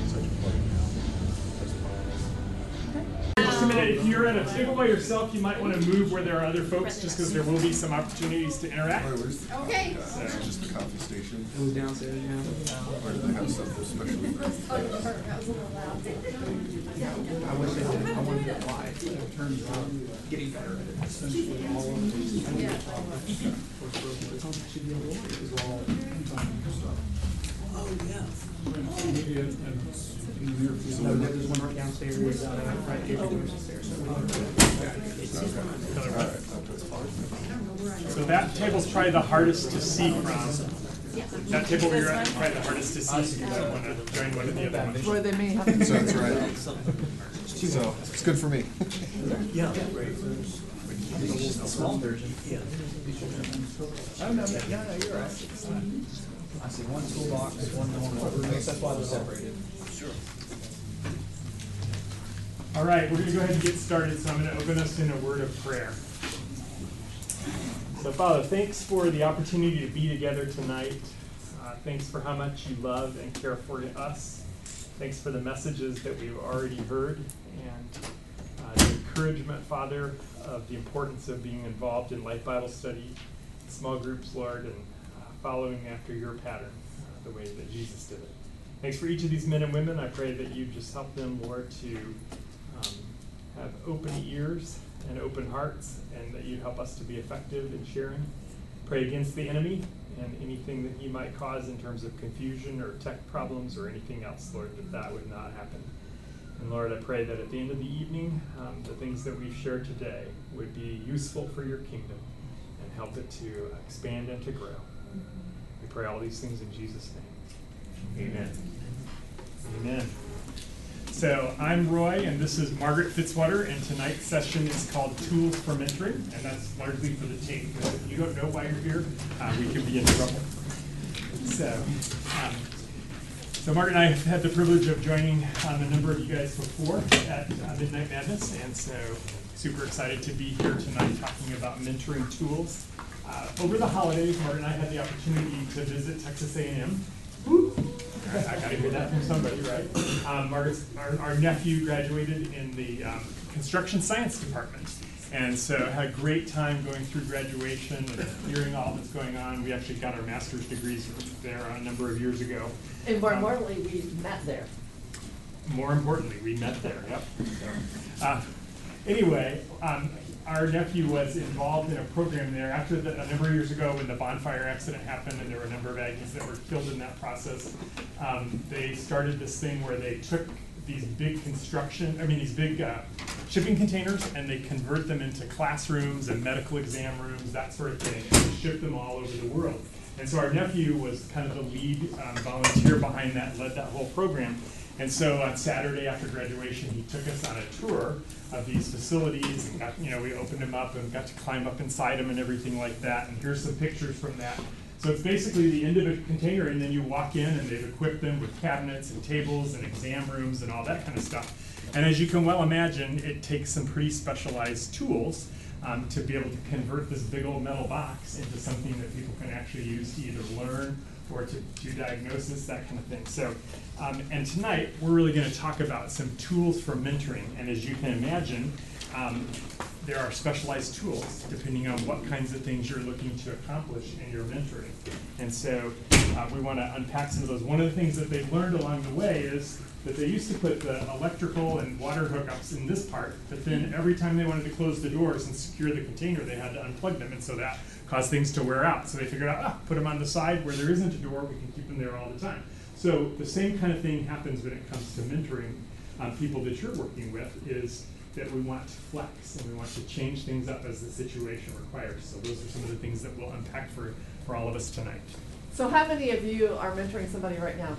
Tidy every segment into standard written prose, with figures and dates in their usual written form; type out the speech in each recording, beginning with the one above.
Just a minute, if you're at a table by yourself, you might want to move where there are other folks, just because there will be some opportunities to interact. Okay. So, Just the coffee station. It was downstairs, yeah. Or do they have something special? I wish they did. I wanted to apply in terms of getting better at it. Essentially, all of these should be able to Oh, yeah. So there's one right downstairs, right here, upstairs. so that table's probably the hardest to see from. That table where you're at is probably the hardest to see, so you might want to join one of the other ones. Or they may have to. So that's right. So it's good for me. Yeah. It's just the small version. Yeah. Oh, no, you're right. I see one toolbox, one normal. That's why they're separated. Sure. All right, we're going to go ahead and get started, so I'm going to open us in a word of prayer. So, Father, thanks for the opportunity to be together tonight. Thanks for how much you love and care for us. Thanks for the messages that we've already heard and the encouragement, Father, of the importance of being involved in Life Bible Study, small groups, Lord, and following after your pattern, the way that Jesus did it. Thanks for each of these men and women. I pray that you just help them, Lord, to have open ears and open hearts, and that you help us to be effective in sharing. Pray against the enemy and anything that he might cause in terms of confusion or tech problems or anything else, Lord, that would not happen. And Lord, I pray that at the end of the evening, the things that we've shared today would be useful for your kingdom and help it to expand and to grow. We pray all these things in Jesus' name. Amen. Amen. So I'm Roy, and this is Margaret Fitzwater, and tonight's session is called Tools for Mentoring, and that's largely for the tape, because if you don't know why you're here, we could be in trouble. So Margaret and I have had the privilege of joining a number of you guys before at Midnight Madness, and so super excited to be here tonight talking about mentoring tools. Over the holidays, Margaret and I had the opportunity to visit Texas A&M. I got to hear that from somebody, right? Our nephew graduated in the construction science department. And so I had a great time going through graduation and hearing all that's going on. We actually got our master's degrees there a number of years ago. And more importantly, we met there. More importantly, we met there, yep. Anyway, our nephew was involved in a program there after a number of years ago when the bonfire accident happened, and there were a number of Aggies that were killed in that process. They started this thing where they took these big shipping containers, and they convert them into classrooms and medical exam rooms, that sort of thing, and ship them all over the world. And so our nephew was kind of the lead volunteer behind that, led that whole program. And so on Saturday after graduation, he took us on a tour of these facilities. And we opened them up and got to climb up inside them and everything like that. And here's some pictures from that. So it's basically the end of a container, and then you walk in, and they've equipped them with cabinets and tables and exam rooms and all that kind of stuff. And as you can well imagine, it takes some pretty specialized tools to be able to convert this big old metal box into something that people can actually use to either learn or to do diagnosis, that kind of thing. So, and tonight, we're really going to talk about some tools for mentoring. And as you can imagine, there are specialized tools depending on what kinds of things you're looking to accomplish in your mentoring. And so we want to unpack some of those. One of the things that they've learned along the way is that they used to put the electrical and water hookups in this part, but then every time they wanted to close the doors and secure the container, they had to unplug them, and so that caused things to wear out. So they figured out, put them on the side where there isn't a door, we can keep them there all the time. So the same kind of thing happens when it comes to mentoring people that you're working with, is that we want to flex and we want to change things up as the situation requires. So those are some of the things that we'll unpack for all of us tonight. So how many of you are mentoring somebody right now?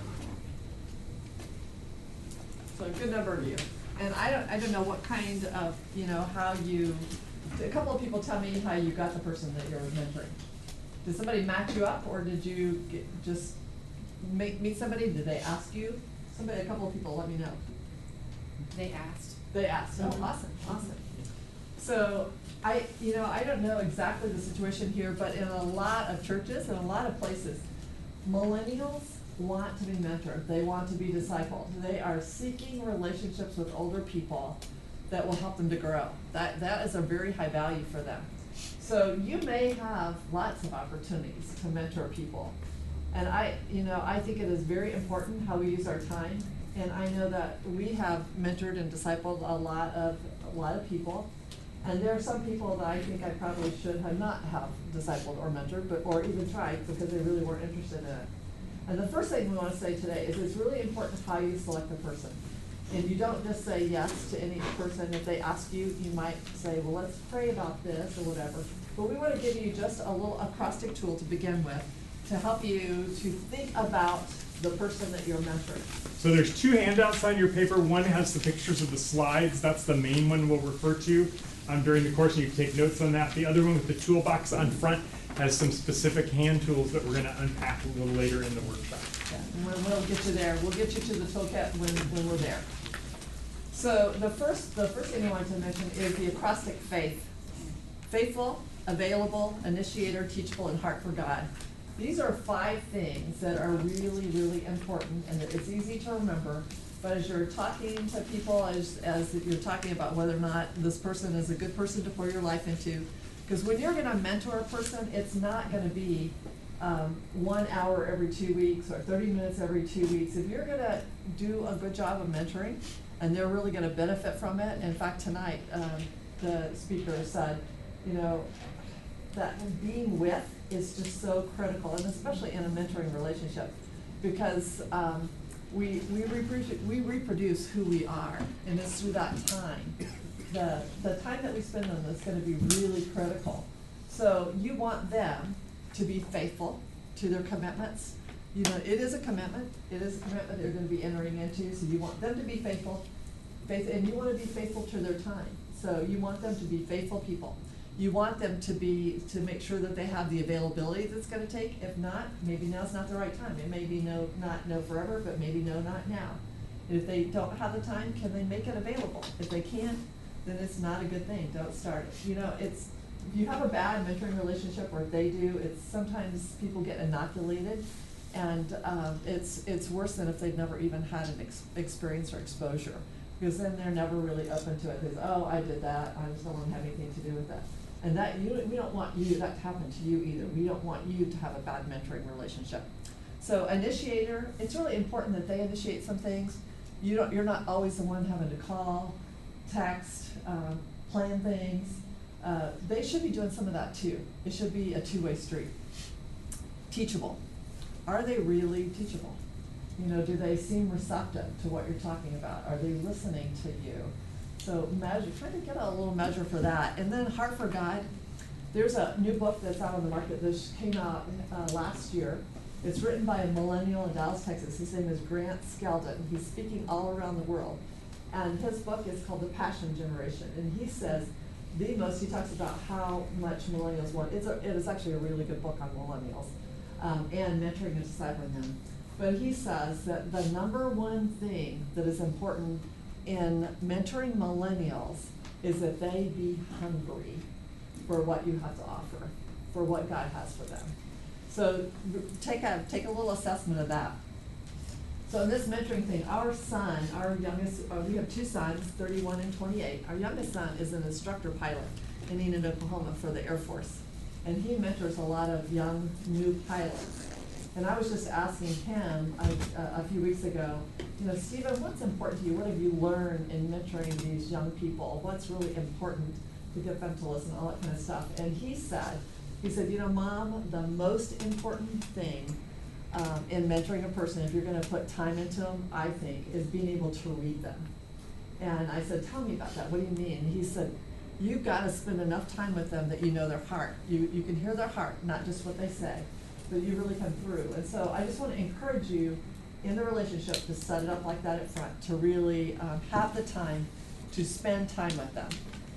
So a good number of you. And I don't know what kind of, how you, a couple of people tell me how you got the person that you're mentoring. Did somebody match you up, or did you just meet somebody? Did they ask you? A couple of people let me know. They asked. They asked. Oh, awesome. So I don't know exactly the situation here, but in a lot of churches and a lot of places, millennials want to be mentored, they want to be discipled. They are seeking relationships with older people that will help them to grow. That is a very high value for them. So you may have lots of opportunities to mentor people. And I think it is very important how we use our time. And I know that we have mentored and discipled a lot of people. And there are some people that I think I probably should have not have discipled or mentored, or even tried because they really weren't interested in it. And the first thing we want to say today is it's really important how you select a person. And you don't just say yes to any person. If they ask you, you might say, well, let's pray about this or whatever. But we want to give you just a little acrostic tool to begin with to help you to think about the person that you're mentoring. So there's two handouts on your paper. One has the pictures of the slides. That's the main one we'll refer to during the course, and you can take notes on that. The other one with the toolbox on front has some specific hand tools that we're going to unpack a little later in the workshop. Yeah, and we'll get you there. We'll get you to the toolkit when we're there. So the first thing I wanted to mention is the acrostic faith. Faithful, available, initiator, teachable, and heart for God. These are 5 things that are really, really important, and it's easy to remember. But as you're talking to people, as you're talking about whether or not this person is a good person to pour your life into, because when you're going to mentor a person, it's not going to be 1 hour every 2 weeks or 30 minutes every 2 weeks. If you're going to do a good job of mentoring, and they're really going to benefit from it. In fact, tonight, the speaker said, that being with is just so critical, and especially in a mentoring relationship, because we reproduce who we are, and it's through that time. The time that we spend on this is going to be really critical. So you want them to be faithful to their commitments. It is a commitment. It is a commitment they're going to be entering into. So you want them to be faithful, and you want to be faithful to their time. So you want them to be faithful people. You want them to make sure that they have the availability that's going to take. If not, maybe now's not the right time. It may be not no forever, but maybe no, not now. And if they don't have the time, can they make it available? If they can't, then it's not a good thing. Don't start it. If you have a bad mentoring relationship, or if they do, it's sometimes people get inoculated, and it's worse than if they've never even had an experience or exposure, because then they're never really open to it. Because, oh, I did that. I just don't want to have anything to do with that. And we don't want that to happen to you either. We don't want you to have a bad mentoring relationship. So initiator, it's really important that they initiate some things. You're not always the one having to call, text, plan things. They should be doing some of that too. It should be a two-way street. Teachable. Are they really teachable? Do they seem receptive to what you're talking about? Are they listening to you? So try to get a little measure for that. And then Heart for God. There's a new book that's out on the market. This came out last year. It's written by a millennial in Dallas, Texas. His name is Grant Skeldon. He's speaking all around the world. And his book is called The Passion Generation. And he says he talks about how much millennials want. It is actually a really good book on millennials and mentoring and discipling them. But he says that the number one thing that is important in mentoring millennials is that they be hungry for what you have to offer, for what God has for them. So take a little assessment of that. So in this mentoring thing, our youngest, we have 2 sons, 31 and 28. Our youngest son is an instructor pilot in Enid, Oklahoma for the Air Force. And he mentors a lot of young, new pilots. And I was just asking him a few weeks ago, Stephen, what's important to you? What have you learned in mentoring these young people? What's really important to get them to listen, all that kind of stuff? And he said, Mom, the most important thing in mentoring a person, if you're going to put time into them, I think, is being able to read them. And I said, tell me about that. What do you mean? And he said, you've got to spend enough time with them that you know their heart. You can hear their heart, not just what they say, but you really come through. And so I just want to encourage you in the relationship to set it up like that at front, to really have the time to spend time with them.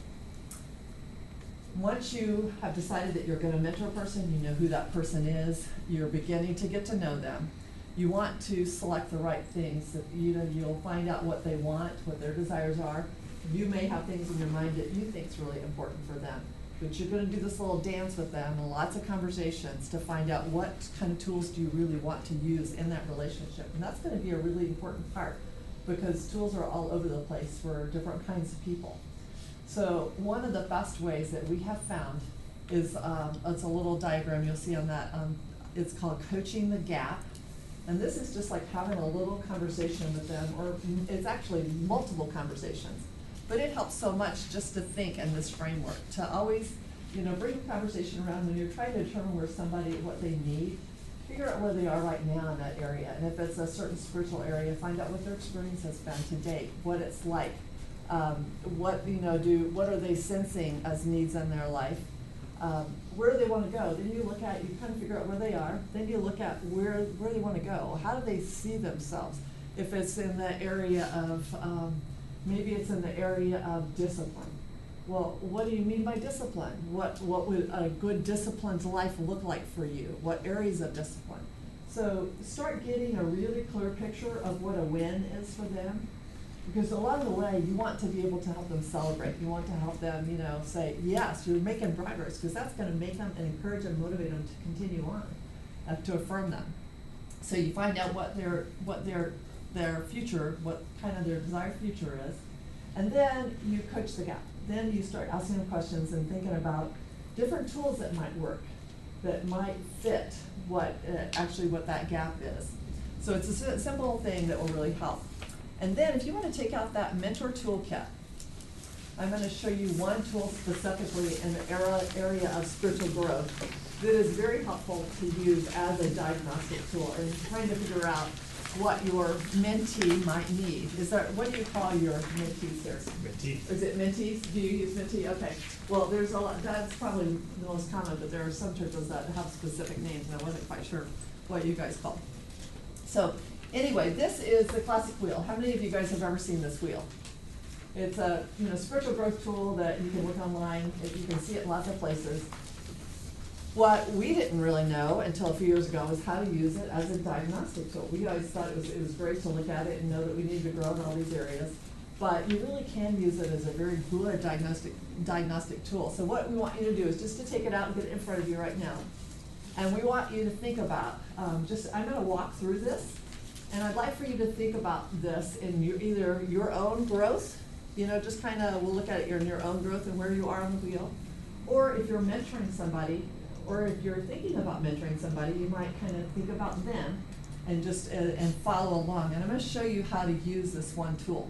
Once you have decided that you're going to mentor a person, you know who that person is, you're beginning to get to know them, you want to select the right things. That you'll find out what they want, what their desires are. You may have things in your mind that you think is really important for them. But you're gonna do this little dance with them and lots of conversations to find out what kind of tools do you really want to use in that relationship. And that's gonna be a really important part, because tools are all over the place for different kinds of people. So one of the best ways that we have found is, it's a little diagram you'll see on that, it's called Coaching the Gap. And this is just like having a little conversation with them, or it's actually multiple conversations. But it helps so much just to think in this framework, to always, bring the conversation around when you're trying to determine where somebody, what they need. Figure out where they are right now in that area, and if it's a certain spiritual area, find out what their experience has been to date, what it's like. What are they sensing as needs in their life? Where do they want to go? Then you look at, you kind of figure out where they are. Then you look at where they want to go. How do they see themselves? If it's in the area of, maybe it's in the area of discipline. Well, what do you mean by discipline? What would a good disciplined life look like for you? What areas of discipline? So start getting a really clear picture of what a win is for them. Because along the way, you want to be able to help them celebrate. You want to help them, say, yes, you're making progress, because that's going to make them and encourage and motivate them to continue on, to affirm them. So you find out what their future, what kind of their desired future is, and then you coach the gap. Then you start asking them questions and thinking about different tools that might work, that might fit what that gap is. So it's a simple thing that will really help. And then if you want to take out that mentor toolkit, I'm going to show you one tool specifically in the area of spiritual growth that is very helpful to use as a diagnostic tool and trying to figure out what your mentee might need. What do you call your mentees here? Mentee. Is it mentees? Do you use mentee? Okay. Well, there's a lot, that's probably the most common, but there are some churches that have specific names, and I wasn't quite sure what you guys call. So anyway, this is the classic wheel. How many of you guys have ever seen this wheel? It's a spiritual growth tool that you can look online. You can see it in lots of places. What we didn't really know until a few years ago is how to use it as a diagnostic tool. We always thought it was great to look at it and know that we need to grow in all these areas. But you really can use it as a very good diagnostic tool. So what we want you to do is just to take it out and get it in front of you right now. And we want you to think about, I'm going to walk through this. And I'd like for you to think about this in either your own growth, just kind of, we'll look at it in your own growth and where you are on the wheel. Or if you're mentoring somebody, or if you're thinking about mentoring somebody, you might kind of think about them and just and follow along. And I'm going to show you how to use this one tool.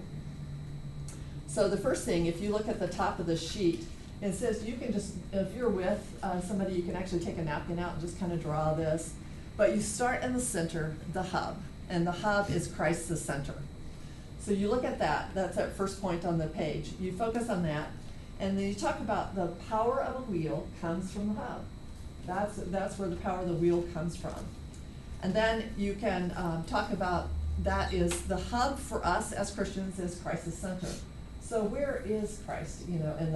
So the first thing, if you look at the top of the sheet, it says you can just, if you're with somebody, you can actually take a napkin out and just kind of draw this. But you start in the center, the hub. And the hub is Christ the center. So you look at that, that's that first point on the page. You focus on that, and then you talk about the power of a wheel comes from the hub. That's where the power of the wheel comes from. And then you can talk about that is the hub for us as Christians is Christ the center. So where is Christ,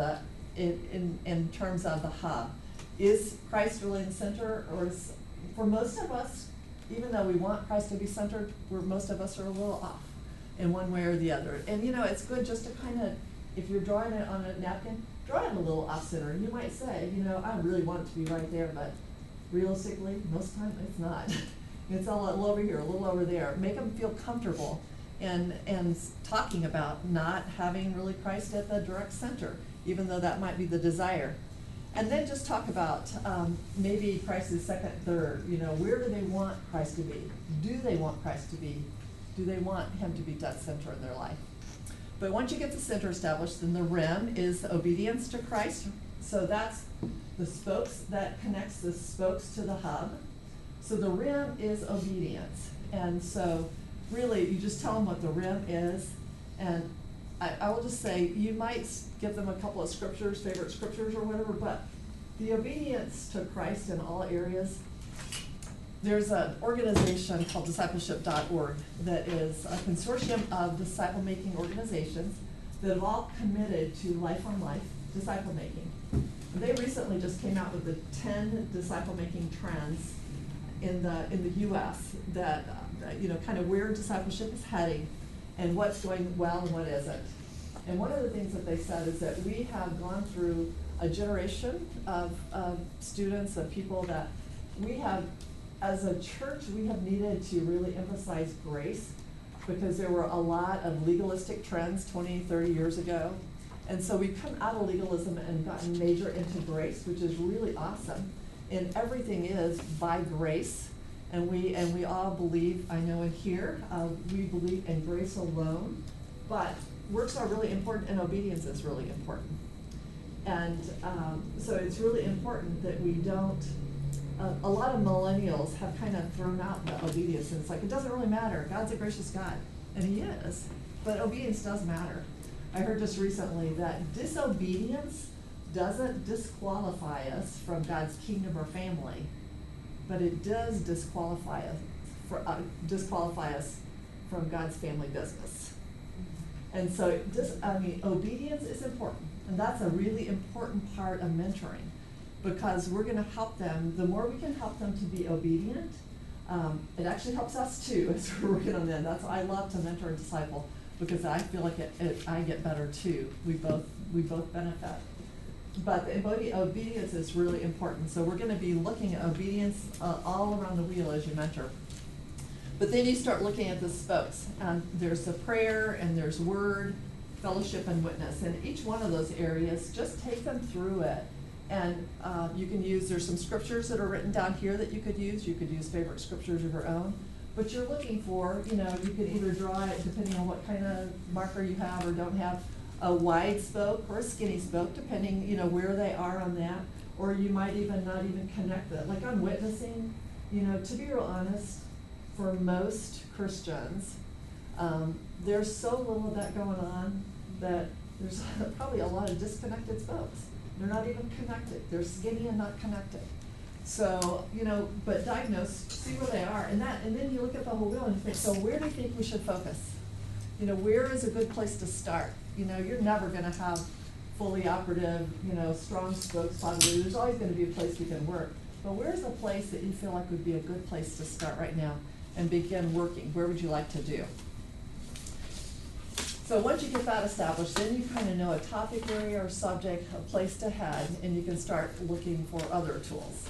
in terms of the hub? Is Christ really in the center, or is, for most of us, even though we want Christ to be centered, most of us are a little off in one way or the other. And it's good just to kind of, if you're drawing it on a napkin, draw it a little off center. You might say, I really want it to be right there, but realistically, most of the time it's not. It's all a little over here, a little over there. Make them feel comfortable and talking about not having really Christ at the direct center, even though that might be the desire. And then just talk about maybe Christ is second, third. Where do they want Christ to be? Do they want Christ to be? Do they want him to be dead center in their life? But once you get the center established, then the rim is obedience to Christ. So that's the spokes that connects the spokes to the hub. So the rim is obedience. And so really, you just tell them what the rim is. And I will just say, you might give them a couple of scriptures, favorite scriptures or whatever, but the obedience to Christ in all areas, there's an organization called discipleship.org that is a consortium of disciple-making organizations that have all committed to life on life disciple-making. They recently just came out with the 10 disciple-making trends in the U.S. that, kind of where discipleship is heading and what's going well and what isn't. And one of the things that they said is that we have gone through a generation of students, of people that we have, as a church, we have needed to really emphasize grace because there were a lot of legalistic trends 20, 30 years ago. And so we've come out of legalism and gotten major into grace, which is really awesome. And everything is by grace. And we all believe, I know in here, we believe in grace alone. But works are really important and obedience is really important. And so it's really important that we don't, a lot of millennials have kind of thrown out the obedience, and it's like, it doesn't really matter. God's a gracious God, and he is, but obedience does matter. I heard just recently that disobedience doesn't disqualify us from God's kingdom or family, but it does disqualify us from God's family business. And so obedience is important, and that's a really important part of mentoring, because we're gonna help them. The more we can help them to be obedient, it actually helps us too as we're working on them. That's why I love to mentor and disciple, because I feel like I get better too. We both benefit. But the obedience is really important. So we're gonna be looking at obedience all around the wheel as you mentor. But then you start looking at the spokes. There's the prayer, and there's word, fellowship, and witness. And each one of those areas, just take them through it. And you can use, there's some scriptures that are written down here that you could use. You could use favorite scriptures of your own. But you're looking for, you can either draw it, depending on what kind of marker you have or don't have, a wide spoke or a skinny spoke, depending, where they are on that. Or you might even not even connect it. Like on witnessing, to be real honest, for most Christians, there's so little of that going on that there's probably a lot of disconnected spokes. They're not even connected. They're skinny and not connected. So, but diagnose, see where they are. And then you look at the whole wheel and you think, so where do you think we should focus? Where is a good place to start? You're never gonna have fully operative, strong spokes positively. There's always gonna be a place we can work. But where's a place that you feel like would be a good place to start right now and begin working? Where would you like to do? So once you get that established, then you kind of know a topic area or subject, a place to head, and you can start looking for other tools.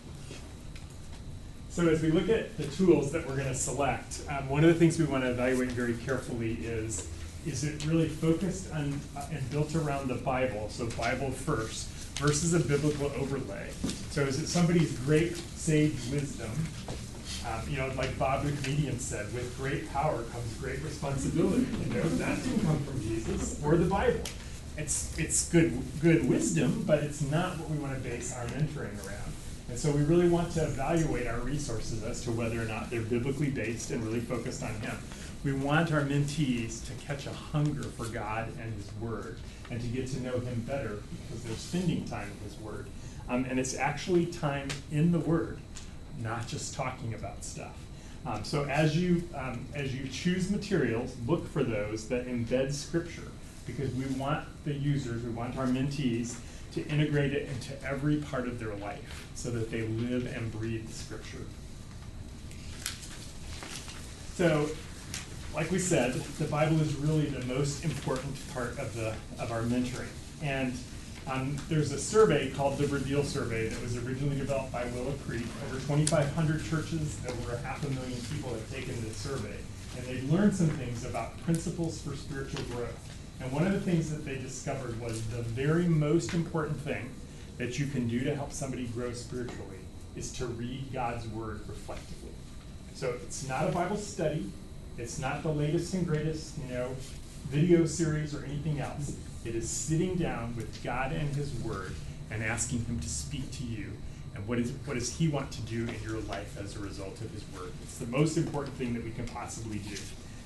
So as we look at the tools that we're going to select, one of the things we want to evaluate very carefully is it really focused on and built around the Bible, so Bible first, versus a biblical overlay. So is it somebody's great sage wisdom? Like Bob the comedian said, with great power comes great responsibility. That didn't come from Jesus or the Bible. It's good wisdom, but it's not what we want to base our mentoring around. And so we really want to evaluate our resources as to whether or not they're biblically based and really focused on Him. We want our mentees to catch a hunger for God and His Word, and to get to know Him better because they're spending time in His Word. And it's actually time in the Word, not just talking about stuff. So as you choose materials, look for those that embed Scripture, because we want the users, we want our mentees to integrate it into every part of their life so that they live and breathe Scripture. So, like we said, the Bible is really the most important part of our mentoring. And there's a survey called the Reveal Survey that was originally developed by Willow Creek. Over 2,500 churches, over 500,000 people have taken this survey. And they've learned some things about principles for spiritual growth. And one of the things that they discovered was the very most important thing that you can do to help somebody grow spiritually is to read God's Word reflectively. So it's not a Bible study. It's not the latest and greatest, video series or anything else. It is sitting down with God and His Word and asking Him to speak to you. And what does He want to do in your life as a result of His Word? It's the most important thing that we can possibly do.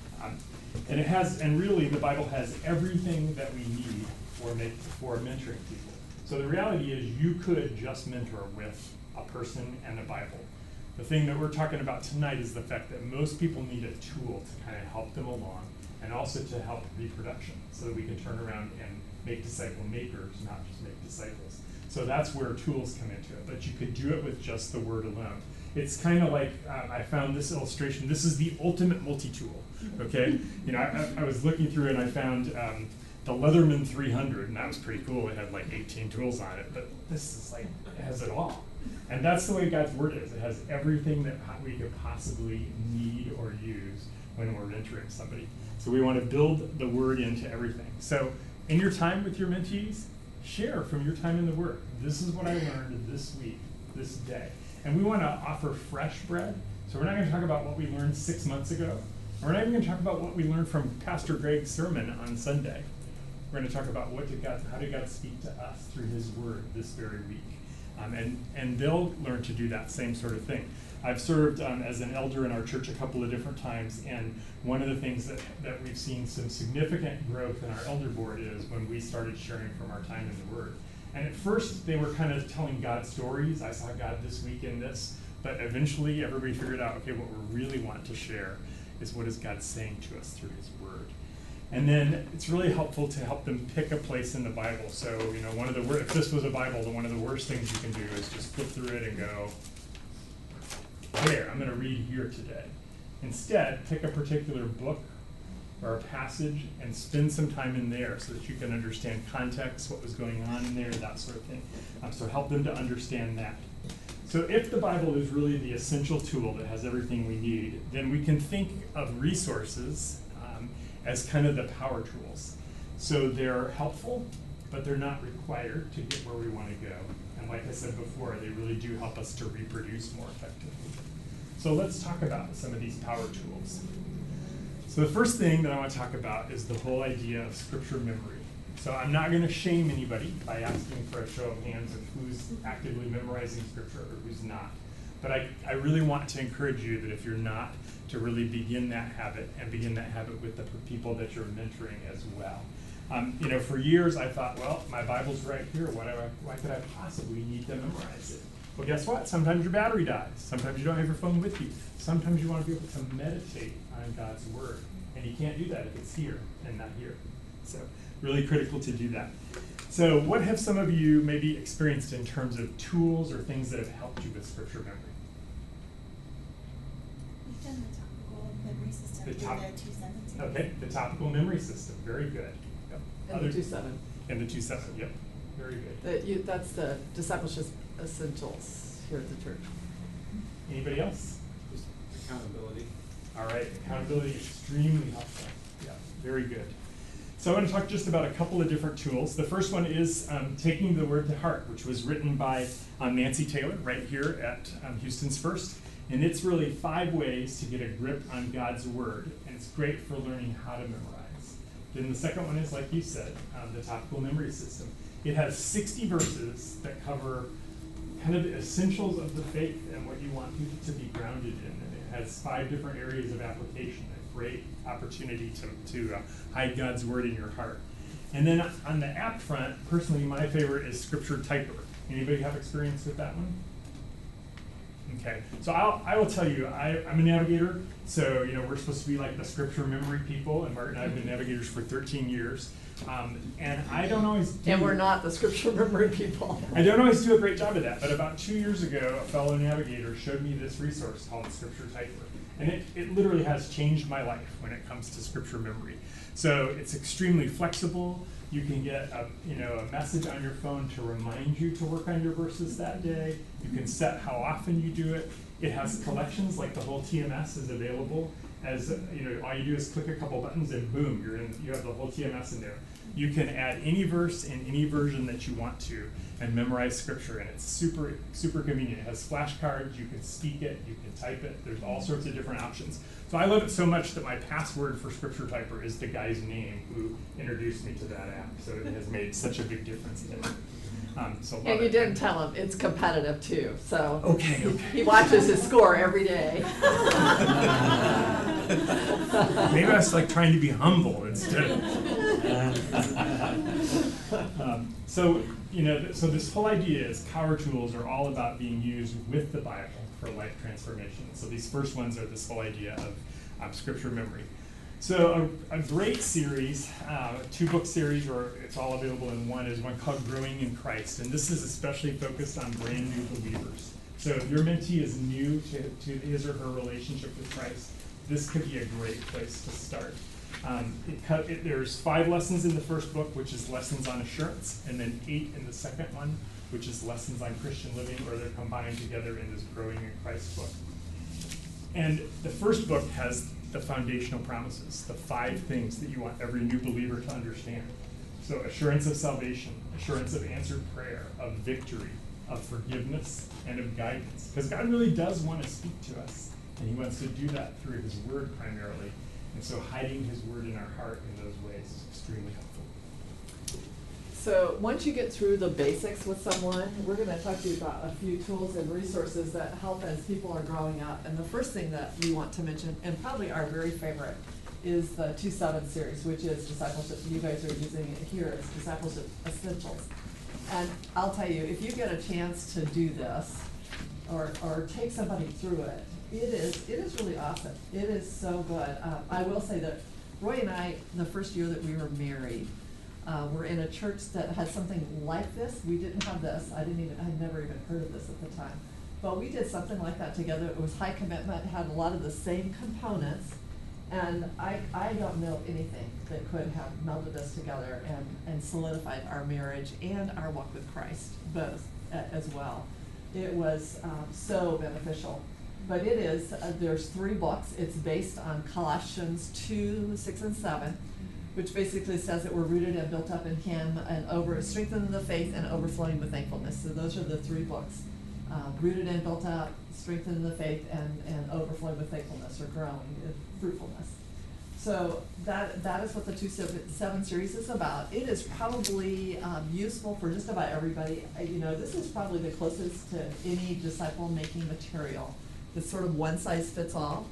And really the Bible has everything that we need for mentoring people. So the reality is you could just mentor with a person and a Bible. The thing that we're talking about tonight is the fact that most people need a tool to kind of help them along, and also to help reproduction, so that we can turn around and make disciple makers, not just make disciples. So that's where tools come into it, but you could do it with just the Word alone. It's kind of like, I found this illustration. This is the ultimate multi-tool, okay? I was looking through and I found the Leatherman 300, and that was pretty cool. It had like 18 tools on it, but this is like, it has it all. And that's the way God's Word is. It has everything that we could possibly need or use when we're mentoring somebody. So we want to build the Word into everything. So in your time with your mentees, share from your time in the Word. This is what I learned this week, this day. And we want to offer fresh bread. So we're not going to talk about what we learned 6 months ago. We're not even going to talk about what we learned from Pastor Greg's sermon on Sunday. We're going to talk about how did God speak to us through His Word this very week. And they'll learn to do that same sort of thing. I've served as an elder in our church a couple of different times, and one of the things that we've seen some significant growth in our elder board is when we started sharing from our time in the Word. And at first, they were kind of telling God stories. I saw God this week in this. But eventually, everybody figured out, okay, what we really want to share is what is God saying to us through His Word. And then it's really helpful to help them pick a place in the Bible. So, you know, if this was a Bible, then one of the worst things you can do is just flip through it and go, there, I'm going to read here today. Instead, pick a particular book or a passage and spend some time in there so that you can understand context, what was going on in there, that sort of thing. So help them to understand that. So if the Bible is really the essential tool that has everything we need, then we can think of resources as kind of the power tools. So they're helpful, but they're not required to get where we want to go. And like I said before, they really do help us to reproduce more effectively. So let's talk about some of these power tools. So the first thing that I want to talk about is the whole idea of scripture memory. So I'm not going to shame anybody by asking for a show of hands of who's actively memorizing scripture or who's not. But I really want to encourage you that if you're not, to really begin that habit and begin that habit with the people that you're mentoring as well. You know, for years I thought, well, my Bible's right here. Why could I possibly need to memorize it? Well, guess what? Sometimes your battery dies. Sometimes you don't have your phone with you. Sometimes you want to be able to meditate on God's Word. And you can't do that if it's here and not here. So really critical to do that. So what have some of you maybe experienced in terms of tools or things that have helped you with scripture memory? We've done the topical memory system through the 2-7 series. Okay, the topical memory system, very good. Yep. And the 2-7. And the 2-7, yep, very good. That's the discipleship essentials here at the church. Anybody else? Just accountability. All right, accountability, extremely helpful. Yeah, very good. So I want to talk just about a couple of different tools. The first one is Taking the Word to Heart, which was written by Nancy Taylor right here at Houston's First. And it's really 5 ways to get a grip on God's Word. And it's great for learning how to memorize. Then the second one is, like you said, the topical memory system. It has 60 verses that cover kind of the essentials of the faith and what you want people to be grounded in. And it has 5 different areas of application. A great opportunity to hide God's Word in your heart. And then on the app front, personally, my favorite is Scripture Typer. Anybody have experience with that one? Okay, so I will tell you, I'm a navigator, so you know we're supposed to be like the scripture memory people, and Mark and I have been navigators for 13 years, and I don't always do, And we're not the scripture memory people. I don't always do a great job of that, but about 2 years ago, a fellow navigator showed me this resource called Scripture Typer, and it literally has changed my life when it comes to scripture memory. So it's extremely flexible. You can get a message on your phone to remind you to work on your verses that day. You can set how often you do it. It has collections, like the whole TMS is available. As all you do is click a couple buttons and boom, you have the whole TMS in there. You can add any verse in any version that you want to and memorize scripture, and it's super, super convenient. It has flashcards, you can speak it, you can type it, there's all sorts of different options. So I love it so much that my password for Scripture Typer is the guy's name who introduced me to that app, so it has made such a big difference in it. So love And you it. didn't tell him, it's competitive too, so. Okay. He watches his score every day. Maybe I was like trying to be humble instead of. So this whole idea is power tools are all about being used with the Bible for life transformation. So these first ones are this whole idea of scripture memory. So a great series, 2-book series, or it's all available in one, is one called Growing in Christ. And this is especially focused on brand new believers. So if your mentee is new to his or her relationship with Christ, this could be a great place to start. There's 5 lessons in the first book, which is lessons on assurance, and then 8 in the second one, which is lessons on Christian living, or they're combined together in this Growing in Christ book. And the first book has the foundational promises, the 5 things that you want every new believer to understand. So assurance of salvation, assurance of answered prayer, of victory, of forgiveness, and of guidance. Because God really does want to speak to us, and he wants to do that through his word primarily. And so hiding his word in our heart in those ways is extremely helpful. So once you get through the basics with someone, we're going to talk to you about a few tools and resources that help as people are growing up. And the first thing that we want to mention, and probably our very favorite, is the 2-7 series, which is discipleship. You guys are using it here as discipleship essentials. And I'll tell you, if you get a chance to do this or take somebody through it, it is really awesome. It is so good. I will say that Roy and I, the first year that we were married, were in a church that had something like this. We didn't have this. I'd never even heard of this at the time. But we did something like that together. It was high commitment, had a lot of the same components. And I don't know anything that could have melded us together and solidified our marriage and our walk with Christ both as well. It was so beneficial. But it is, there's 3 books. It's based on Colossians 2, 6, and 7, which basically says that we're rooted and built up in him and strengthened in the faith and overflowing with thankfulness. So those are the 3 books. Rooted and built up, strengthened in the faith, and overflowing with thankfulness or growing fruitfulness. So that is what the 2-7 series is about. It is probably useful for just about everybody. This is probably the closest to any disciple-making material. It's sort of one size fits all.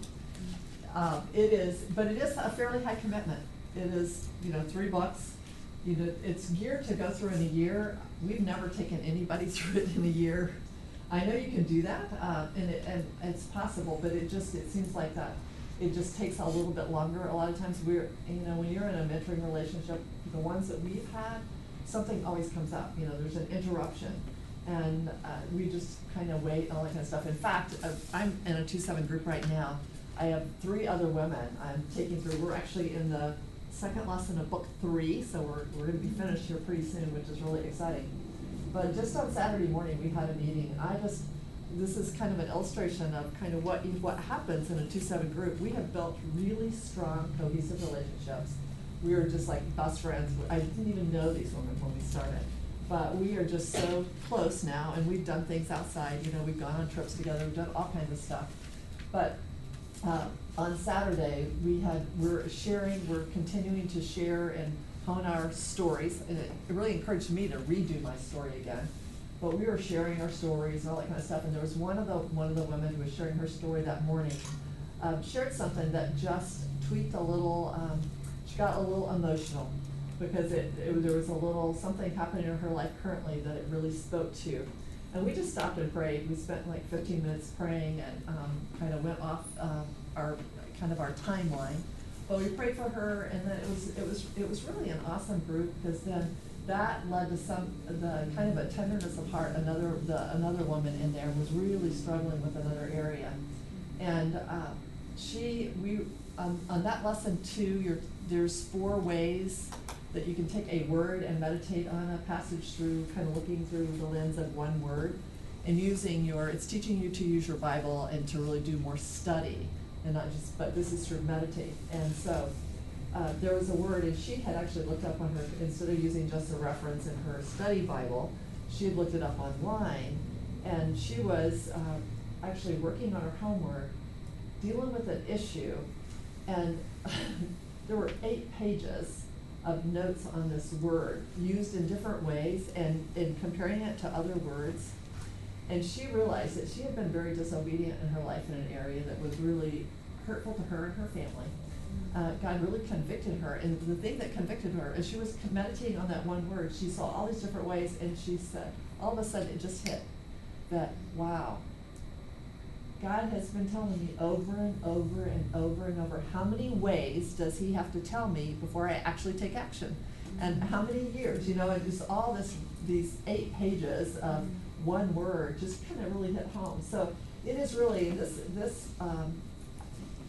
It is a fairly high commitment. It is, 3 books. It's geared to go through in a year. We've never taken anybody through it in a year. I know you can do that, and it's possible, but it seems like that it just takes a little bit longer. A lot of times when you're in a mentoring relationship, the ones that we've had, something always comes up. There's an interruption, and we just kind of wait and all that kind of stuff. In fact, I'm in a 2-7 group right now. I have 3 other women I'm taking through. We're actually in the 2nd lesson of book 3, so we're going to be finished here pretty soon, which is really exciting. But just on Saturday morning, we had a meeting. This is kind of an illustration of kind of what happens in a 2-7 group. We have built really strong, cohesive relationships. We are just like best friends. I didn't even know these women when we started. But we are just so close now, and we've done things outside. We've gone on trips together. We've done all kinds of stuff. But on Saturday, we're continuing to share and hone our stories, and it really encouraged me to redo my story again. But we were sharing our stories and all that kind of stuff, and there was one of the women who was sharing her story that morning, shared something that just tweaked a little, she got a little emotional, because there was a little something happening in her life currently that it really spoke to. And we just stopped and prayed. We spent like 15 minutes praying and kind of went off our timeline. But we prayed for her, and then it was really an awesome group, because then that led to the kind of a tenderness of heart. Another woman in there was really struggling with another area, and on that lesson 2, there's 4 ways that you can take a word and meditate on a passage through, kind of looking through the lens of one word, and it's teaching you to use your Bible and to really do more study, and not just, but this is to meditate. And so there was a word, and she had actually looked up on her, instead of using just a reference in her study Bible, she had looked it up online, and she was actually working on her homework, dealing with an issue, and there were 8 pages of notes on this word, used in different ways, and comparing it to other words. And she realized that she had been very disobedient in her life in an area that was really hurtful to her and her family. God really convicted her, and the thing that convicted her is she was meditating on that one word. She saw all these different ways, and she said, all of a sudden it just hit that, wow, God has been telling me over and over and over and over, how many ways does he have to tell me before I actually take action? And how many years, and just all these 8 pages of one word just kind of really hit home. So it is really, this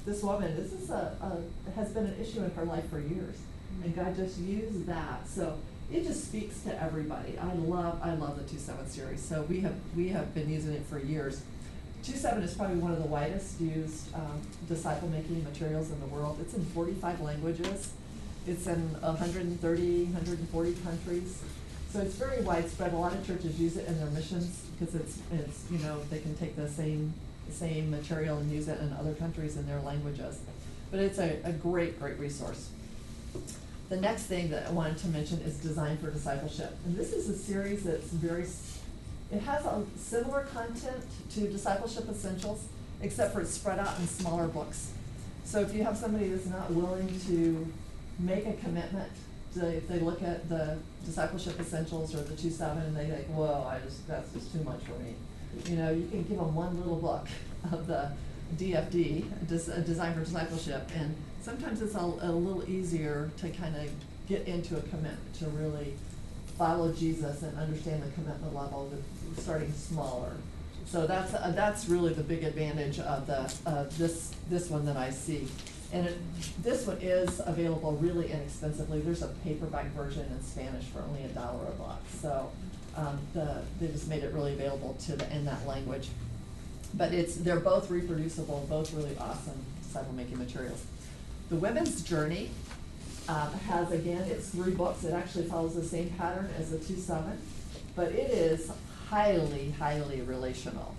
this woman, this is has been an issue in her life for years, and God just used that. So it just speaks to everybody. I love the 2.7 series. So we have been using it for years. 2.7 is probably one of the widest used disciple-making materials in the world. It's in 45 languages. It's in 130, 140 countries. So it's very widespread. A lot of churches use it in their missions because it's they can take the same material and use it in other countries in their languages. But it's a great resource. The next thing that I wanted to mention is Design for Discipleship. And this is a series that's it has a similar content to Discipleship Essentials, except for it's spread out in smaller books. So if you have somebody that's not willing to make a commitment, if they look at the Discipleship Essentials or the 2.7 and they think, whoa, that's just too much for me. You can give them one little book of the DFD, Design for Discipleship, and sometimes it's a little easier to kind of get into a commitment, to really follow Jesus and understand the commitment level with starting smaller. So that's really the big advantage of this one that I see. And this one is available really inexpensively. There's a paperback version in Spanish for only $1 a book. So they just made it really available in that language. But they're both reproducible, both really awesome disciple-making materials. The Women's Journey has, again, it's 3 books. It actually follows the same pattern as the 2.7, but it is highly relational.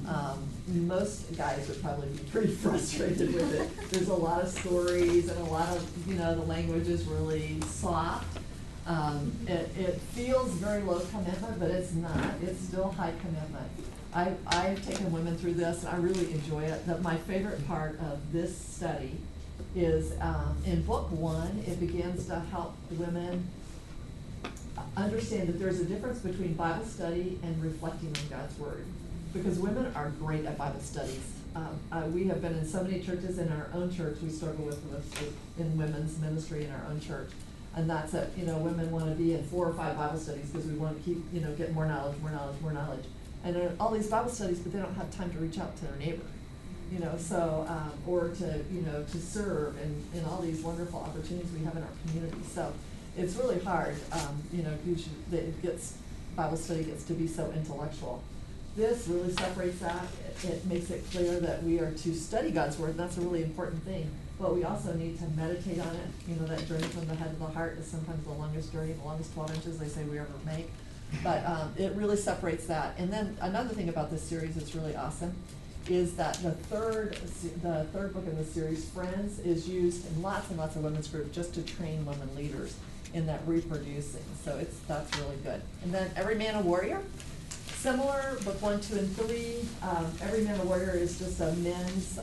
Most guys would probably be pretty frustrated with it. There's a lot of stories and a lot of, the language is really soft. It feels very low commitment, but it's not. It's still high commitment. I've taken women through this, and I really enjoy it. My favorite part of this study is in book 1, it begins to help women understand that there's a difference between Bible study and reflecting on God's Word. Because women are great at Bible studies. We have been in so many churches. In our own church, we struggle with in women's ministry in our own church. And that's it. Women want to be in 4 or 5 Bible studies because we want to keep, get more knowledge. And there are all these Bible studies, but they don't have time to reach out to their neighbor. Or to serve in all these wonderful opportunities we have in our community. So it's really hard, Bible study gets to be so intellectual. This really separates that. It makes it clear that we are to study God's Word, and that's a really important thing. But we also need to meditate on it. That journey from the head to the heart is sometimes the longest journey, the longest 12 inches they say we ever make. But it really separates that. And then another thing about this series that's really awesome is that the third book in the series, Friends, is used in lots and lots of women's groups just to train women leaders in that reproducing. So that's really good. And then Every Man a Warrior, similar, book 1, 2, and 3. Every Man a Warrior is just a men's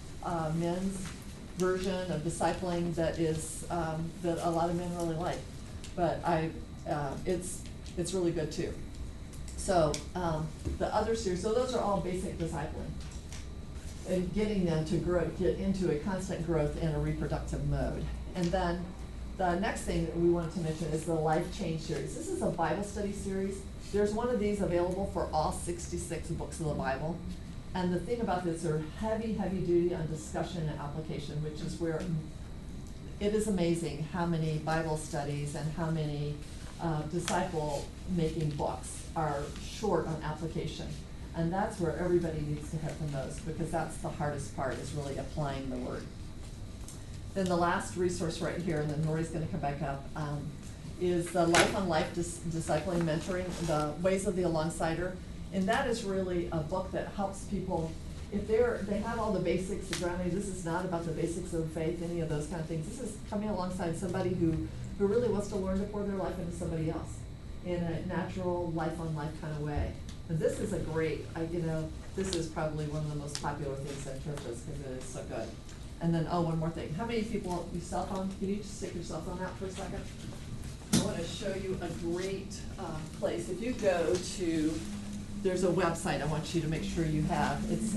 version of discipling that is that a lot of men really like. But it's really good too. So the other series, so those are all basic discipling and getting them to get into a constant growth in a reproductive mode. And then the next thing that we wanted to mention is the Life Change series. This is a Bible study series. There's one of these available for all 66 books of the Bible. And the thing about this, they're heavy duty on discussion and application, which is where it is amazing how many Bible studies and how many disciple-making books are short on application. And that's where everybody needs to hit the most, because that's the hardest part, is really applying the Word. Then the last resource right here, and then Lori's going to come back up, is the Life on Life Discipling Mentoring, the Ways of the Alongsider. And that is really a book that helps people, if they have all the basics of grounding. This is not about the basics of faith, any of those kind of things. This is coming alongside somebody who really wants to learn to pour their life into somebody else in a natural, life-on-life kind of way. And this is a great, this is probably one of the most popular things in churches because it is so good. And then, one more thing. How many people use cell phone? Can you just stick your cell phone out for a second? I want to show you a great place. If you go to, there's a website I want you to make sure you have. It's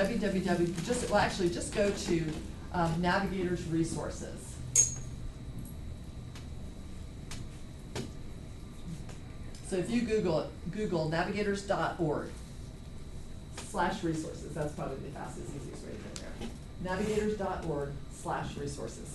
just go to Navigators Resources. So if you Google navigators.org/resources, that's probably the fastest, easiest way to get there. navigators.org/resources.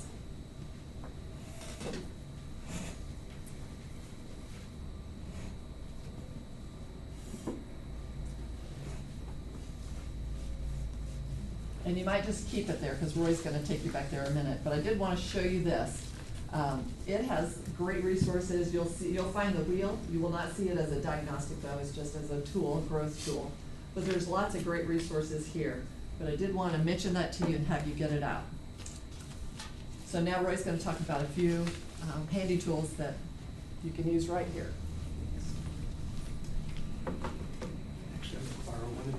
And you might just keep it there, because Roy's gonna take you back there in a minute, but I did wanna show you this. It has great resources. You'll find the wheel. You will not see it as a diagnostic though, it's just as a tool, a growth tool. But there's lots of great resources here. But I did wanna mention that to you and have you get it out. So now Roy's gonna talk about a few handy tools that you can use right here. Actually, I'm gonna borrow one of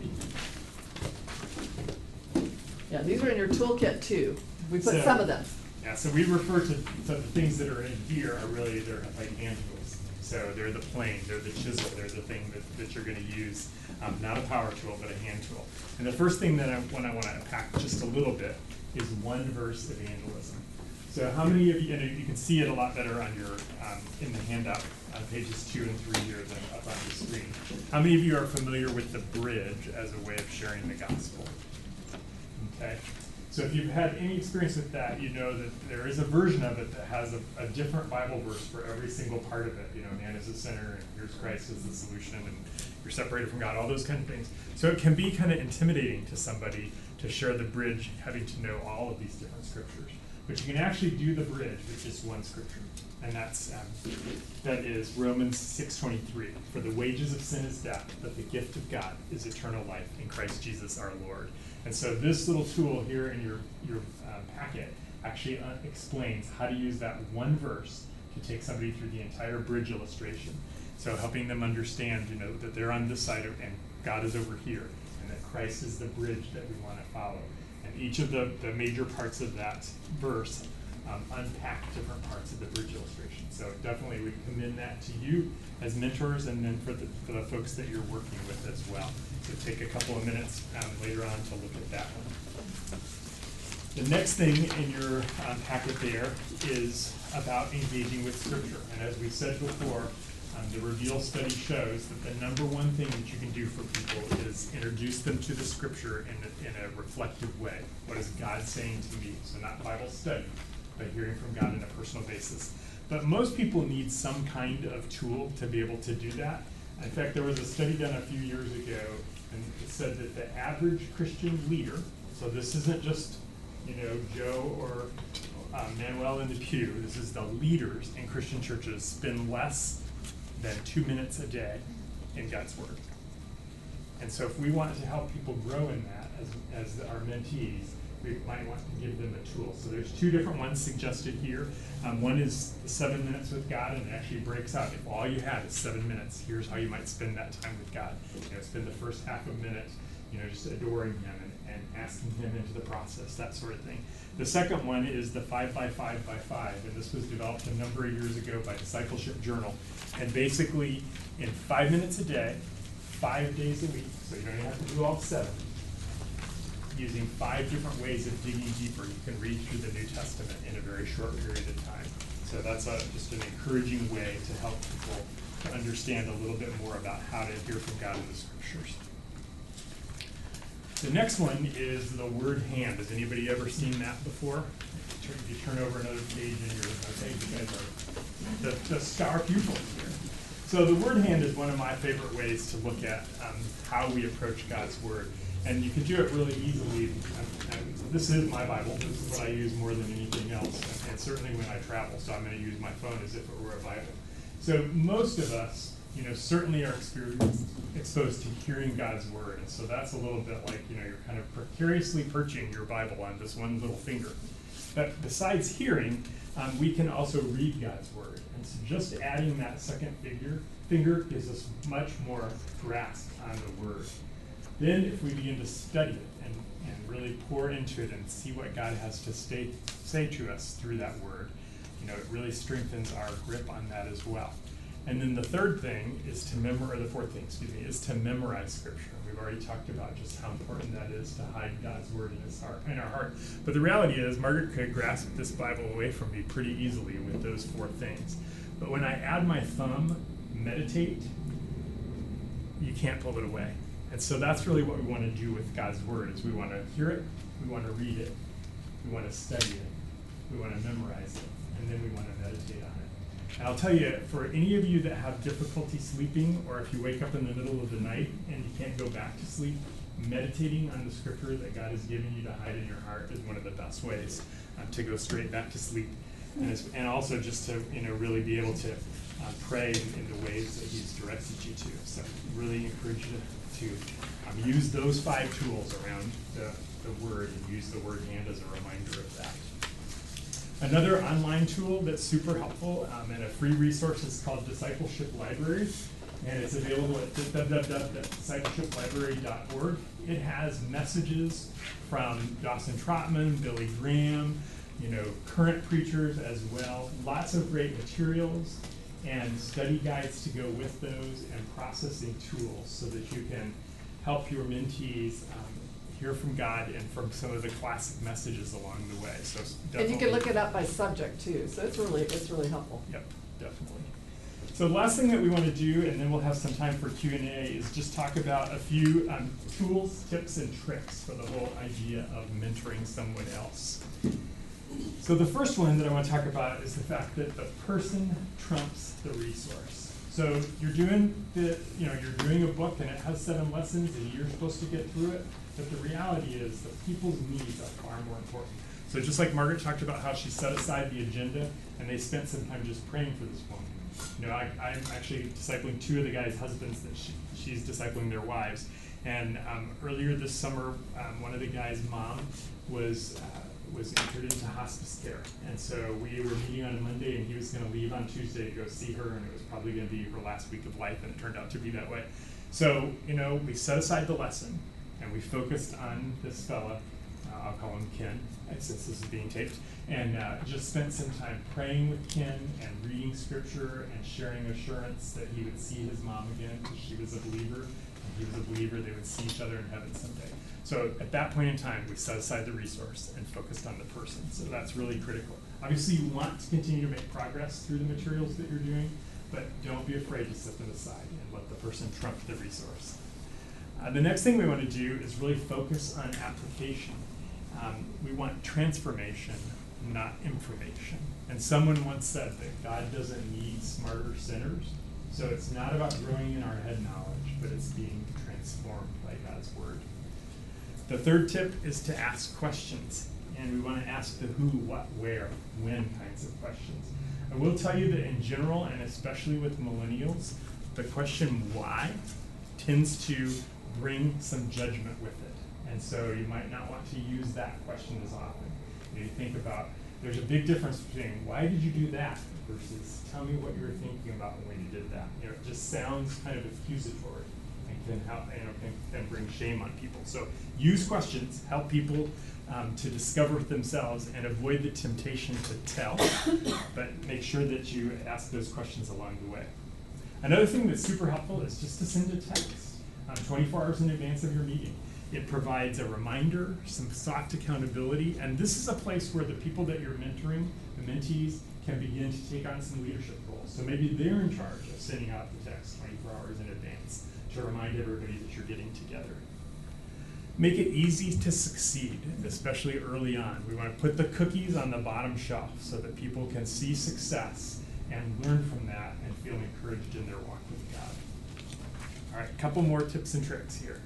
these. Yeah, these are in your toolkit too. We put So- some of them. Yeah, so we refer to the things that are in here are really, they're like hand tools. So they're the plane, they're the chisel, they're the thing that you're gonna use, not a power tool, but a hand tool. And the first thing that I wanna unpack just a little bit is one verse evangelism. So how many of you, and you can see it a lot better on your, in the handout on pages 2 and 3 here than up on the screen. How many of you are familiar with the bridge as a way of sharing the gospel? Okay, so if you've had any experience with that, you know that there is a version of it that has a different Bible verse for every single part of it. You know, man is the center, and here's Christ as the solution, and you're separated from God, all those kind of things. So it can be kind of intimidating to somebody to share the bridge, having to know all of these different scriptures. But you can actually do the bridge with just one scripture, and that is Romans 6:23. For the wages of sin is death, but the gift of God is eternal life in Christ Jesus our Lord. And so this little tool here in your packet actually explains how to use that one verse to take somebody through the entire bridge illustration. So helping them understand, you know, that they're on this side and God is over here, and that Christ is the bridge that we want to follow. And each of the major parts of that verse unpack different parts of the bridge illustration. So definitely we commend that to you as mentors, and then for the folks that you're working with as well. So take a couple of minutes later on to look at that one. The next thing in your packet there is about engaging with Scripture. And as we said before, the Reveal study shows that the number one thing that you can do for people is introduce them to the Scripture in a reflective way. What is God saying to me? So not Bible study, but hearing from God on a personal basis. But most people need some kind of tool to be able to do that. In fact, there was a study done a few years ago, and it said that the average Christian leader, so this isn't just, you know, Joe or Manuel in the pew, this is the leaders in Christian churches, spend less than 2 minutes a day in God's Word. And so if we want to help people grow in that as our mentees, we might want to give them a tool. So there's 2 different ones suggested here. One is 7 minutes with God, and it actually breaks out. If all you have is 7 minutes, here's how you might spend that time with God. You know, spend the first half a minute, you know, just adoring Him and asking Him into the process, that sort of thing. The second one is the 5x5x5, and this was developed a number of years ago by Discipleship Journal. And basically, in 5 minutes a day, 5 days a week, so you don't even have to do all 7, using 5 different ways of digging deeper, you can read through the New Testament in a very short period of time. So that's just an encouraging way to help people to understand a little bit more about how to hear from God in the Scriptures. The next one is the word hand. Has anybody ever seen that before? If you turn over another page in your, okay, you guys are the star pupils here. So the word hand is one of my favorite ways to look at how we approach God's Word. And you can do it really easily. This is my Bible. This is what I use more than anything else. And certainly when I travel, so I'm going to use my phone as if it were a Bible. So most of us, you know, certainly are exposed to hearing God's Word. And so that's a little bit like, you know, you're kind of precariously perching your Bible on this one little finger. But besides hearing, we can also read God's Word. And so just adding that second finger gives us much more grasp on the Word. Then if we begin to study it and really pour into it and see what God has to say to us through that Word, you know, it really strengthens our grip on that as well. And then the third thing is to is to memorize Scripture. We've already talked about just how important that is to hide God's Word in our heart. But the reality is, Margaret could grasp this Bible away from me pretty easily with those 4 things. But when I add my thumb, meditate, you can't pull it away. And so that's really what we want to do with God's Word, is we want to hear it, we want to read it, we want to study it, we want to memorize it, and then we want to meditate on it. And I'll tell you, for any of you that have difficulty sleeping, or if you wake up in the middle of the night and you can't go back to sleep, meditating on the scripture that God has given you to hide in your heart is one of the best ways to go straight back to sleep. And also just to really be able to pray in the ways that He's directed you to. So really encourage you to use those 5 tools around the Word, and use the Word hand as a reminder of that. Another online tool that's super helpful and a free resource is called Discipleship Library, and it's available at www.discipleshiplibrary.org. It has messages from Dawson Trotman, Billy Graham, current preachers as well. Lots of great materials and study guides to go with those, and processing tools so that you can help your mentees hear from God and from some of the classic messages along the way. So And you can look it up by subject too, so it's really helpful. Yep, definitely. So the last thing that we want to do, and then we'll have some time for Q&A, is just talk about a few tools, tips, and tricks for the whole idea of mentoring someone else. So the first one that I want to talk about is the fact that the person trumps the resource. So you're doing you're doing a book and it has 7 lessons and you're supposed to get through it, but the reality is that people's needs are far more important. So just like Margaret talked about how she set aside the agenda and they spent some time just praying for this woman. I'm actually discipling 2 of the guys' husbands that she's discipling their wives. And earlier this summer, one of the guys' mom was entered into hospice care. And so we were meeting on a Monday and he was going to leave on Tuesday to go see her, and it was probably going to be her last week of life, and it turned out to be that way. So, we set aside the lesson and we focused on this fella, I'll call him Ken, since this is being taped, and just spent some time praying with Ken and reading scripture and sharing assurance that he would see his mom again because she was a believer, and he was a believer, they would see each other in heaven someday. So at that point in time, we set aside the resource and focused on the person. So that's really critical. Obviously, you want to continue to make progress through the materials that you're doing, but don't be afraid to set them aside and let the person trump the resource. The next thing we want to do is really focus on application. We want transformation, not information. And someone once said that God doesn't need smarter sinners. So it's not about growing in our head knowledge, but it's being transformed by God's word. The third tip is to ask questions. And we want to ask the who, what, where, when kinds of questions. I will tell you that in general, and especially with millennials, the question why tends to bring some judgment with it. And so you might not want to use that question as often. You think about, there's a big difference between why did you do that versus tell me what you were thinking about when you did that. It just sounds kind of accusatory and can help, can bring shame on people. So use questions, help people to discover themselves and avoid the temptation to tell, but make sure that you ask those questions along the way. Another thing that's super helpful is just to send a text 24 hours in advance of your meeting. It provides a reminder, some soft accountability, and this is a place where the people that you're mentoring, the mentees, can begin to take on some leadership roles. So maybe they're in charge of sending out the text 24 hours in advance to remind everybody that you're getting together. Make it easy to succeed, especially early on. We want to put the cookies on the bottom shelf so that people can see success and learn from that and feel encouraged in their walk with God. All right, a couple more tips and tricks here.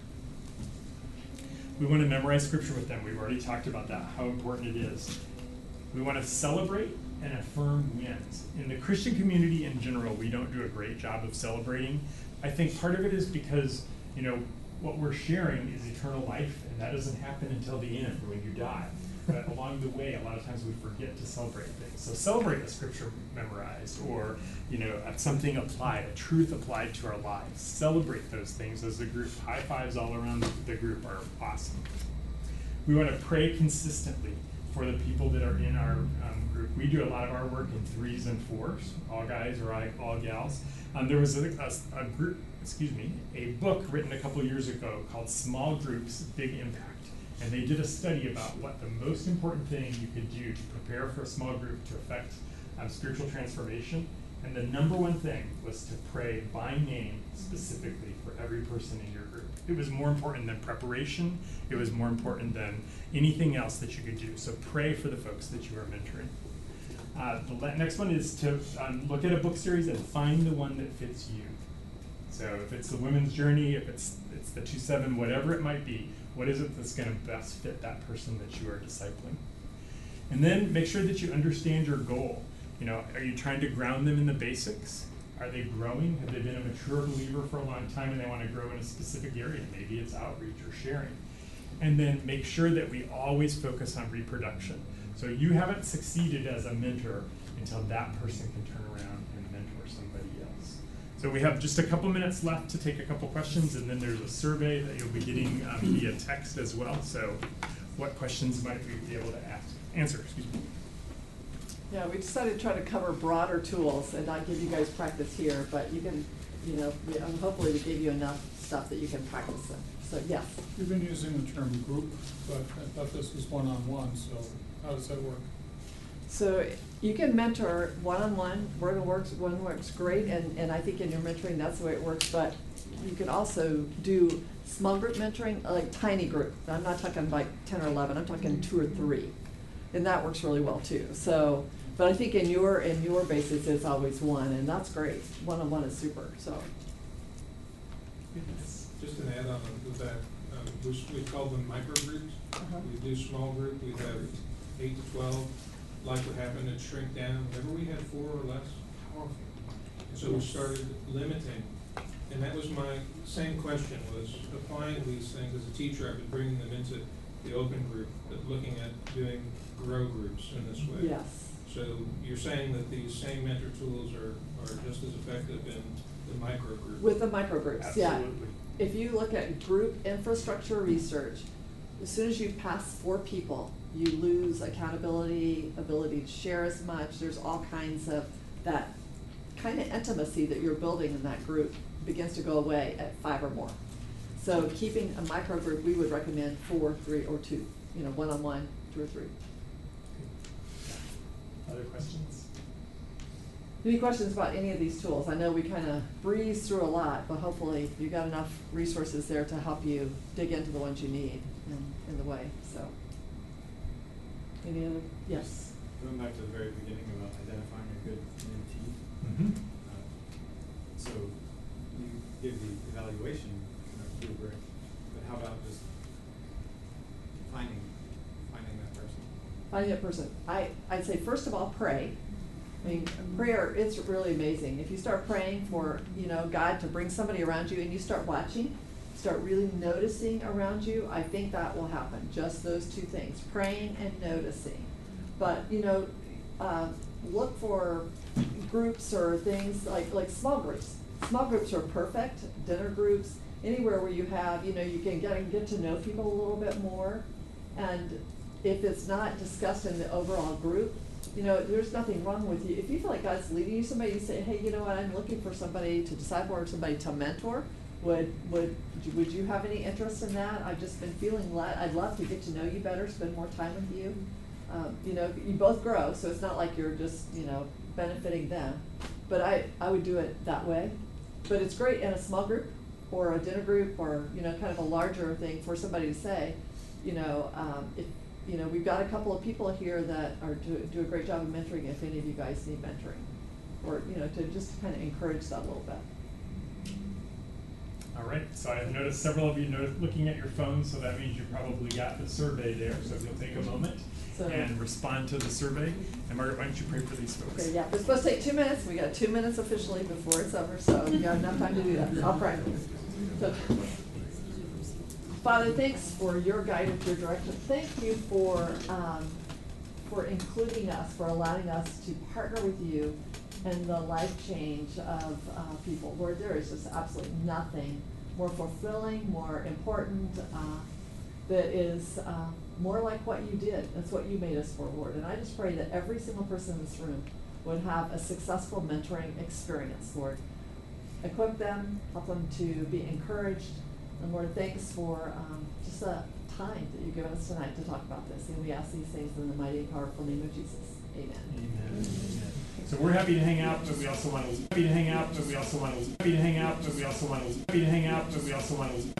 We want to memorize scripture with them. We've already talked about that, how important it is. We want to celebrate and affirm wins. In the Christian community in general, we don't do a great job of celebrating. I think part of it is because, what we're sharing is eternal life, and that doesn't happen until the end when you die. But along the way, a lot of times we forget to celebrate things. So celebrate a scripture memorized, or something applied, a truth applied to our lives. Celebrate those things as a group. High fives all around the group are awesome. We want to pray consistently for the people that are in our group. We do a lot of our work in 3s and 4s, all guys or all gals. There was a book written a couple years ago called Small Groups, Big Impact. And they did a study about what the most important thing you could do to prepare for a small group to affect spiritual transformation. And the number one thing was to pray by name specifically for every person in your group. It was more important than preparation. It was more important than anything else that you could do. So pray for the folks that you are mentoring. The next one is to look at a book series and find the one that fits you. So if it's the Women's Journey, if it's the 2-7, whatever it might be, what is it that's going to best fit that person that you are discipling? And then make sure that you understand your goal. You know, are you trying to ground them in the basics? Are they growing? Have they been a mature believer for a long time and they want to grow in a specific area? Maybe it's outreach or sharing. And then make sure that we always focus on reproduction. So you haven't succeeded as a mentor until that person can turn around and mentor somebody else. So we have just a couple minutes left to take a couple questions, and then there's a survey that you'll be getting via text as well. So what questions might we be able to answer? Excuse me. Yeah, we decided to try to cover broader tools and not give you guys practice here, but you can, you know, hopefully we gave you enough stuff that you can practice them. So yes. You've been using the term group, but I thought this was one-on-one, so how does that work? So you can mentor one-on-one, one works great, and I think in your mentoring, that's the way it works, but you can also do small group mentoring, like tiny group. I'm not talking like 10 or 11, I'm talking 2 or 3. And that works really well too. So, but I think in your basis, it's always one, and that's great. One-on-one is super, so. Just an add-on with that, we call them microgroups. We do small group, we have 8 to 12. Life would happen and shrink down. Whenever we had 4 or less, powerful. And so we started limiting. And that was my same question, was applying these things as a teacher. I've been bringing them into the open group, but looking at doing grow groups in this way. Yes. So you're saying that these same mentor tools are just as effective in the micro group? With the microgroups, yeah. Absolutely. If you look at group infrastructure research, as soon as you pass 4 people, you lose accountability, ability to share as much. There's all kinds of that kind of intimacy that you're building in that group begins to go away at 5 or more. So keeping a micro group, we would recommend 4, 3, or 2. You know, one-on-one, 2 or 3. Other questions? Any questions about any of these tools? I know we kind of breezed through a lot, but hopefully you got enough resources there to help you dig into the ones you need in the way. So, any other? Yes. Going back to the very beginning about identifying a good mentee. Mm-hmm. So you give the evaluation rubric, but how about just finding that person? Finding that person. I'd say first of all, pray. I mean, prayer, it's really amazing. If you start praying for, you know, God to bring somebody around you and you start watching, start really noticing around you, I think that will happen. Just those 2 things, praying and noticing. But, you know, look for groups or things like small groups. Small groups are perfect, dinner groups, anywhere where you have, you know, you can get to know people a little bit more. And if it's not discussed in the overall group, you know, there's nothing wrong with you. If you feel like God's leading you somebody, you say, hey, you know what, I'm looking for somebody to disciple or somebody to mentor. Would you have any interest in that? I've just been feeling I'd love to get to know you better, spend more time with you. You know, you both grow, so it's not like you're just, you know, benefiting them. But I would do it that way. But it's great in a small group or a dinner group or, you know, kind of a larger thing for somebody to say, you know, if, you know, we've got a couple of people here that are do a great job of mentoring if any of you guys need mentoring. Or, you know, to just kind of encourage that a little bit. All right, so I've noticed several of you looking at your phones, so that means you probably got the survey there. So if you'll take a moment and respond to the survey. And Margaret, why don't you pray for these folks? Okay, yeah, it's supposed to take 2 minutes. We got 2 minutes officially before it's over, so you got enough time to do that. I'll pray. So, Father, thanks for your guidance, your direction. Thank you for including us, for allowing us to partner with you in the life change of people. Lord, there is just absolutely nothing more fulfilling, more important, that is more like what you did. That's what you made us for, Lord. And I just pray that every single person in this room would have a successful mentoring experience, Lord. Equip them, help them to be encouraged. And Lord, thanks for just the time that you've given us tonight to talk about this. And we ask these things in the mighty and powerful name of Jesus. Amen. Amen. Amen. So we're happy to hang out, but we also want to, happy to hang out, but we also want to, happy to hang out, but we also want to, happy to hang out, but we also want to.